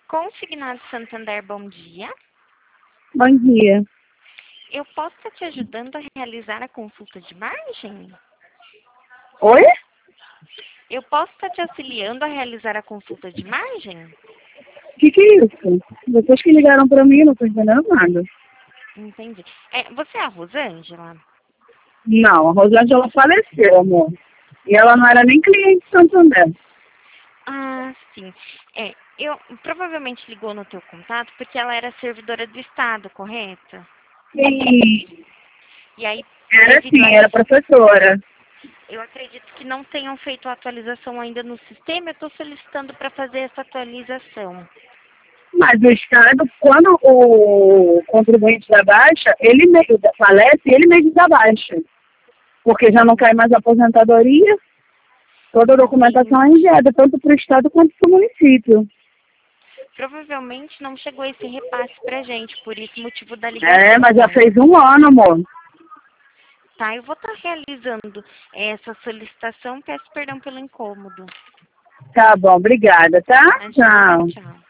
Consignado Santander, bom dia. Bom dia. Eu posso estar te ajudando a realizar a consulta de margem? Oi? Eu posso estar te auxiliando a realizar a consulta de margem? O que é isso? Vocês que ligaram pra mim, não tô entendendo nada. Entendi. Você é a Rosângela? Não, a Rosângela faleceu, amor. E ela não era nem cliente de Santander. Ah, sim. Eu provavelmente ligou no teu contato porque ela era servidora do Estado, correto? E E aí, era devido a assim, era isso, professora. eu acredito que não tenham feito a atualização ainda no sistema. Eu estou solicitando para fazer essa atualização. Mas o Estado, quando o contribuinte dá baixa, ele mesmo falece e ele mesmo dá baixa. Porque já não cai mais a aposentadoria, toda a documentação é enviada, tanto para o Estado quanto para o município. Provavelmente não chegou esse repasse pra gente, por isso o motivo da ligação. Mas já fez um ano, amor. Tá, eu vou estar realizando essa solicitação. Peço perdão pelo incômodo. Tá bom, obrigada, tá? Imagina, Tchau. tchau.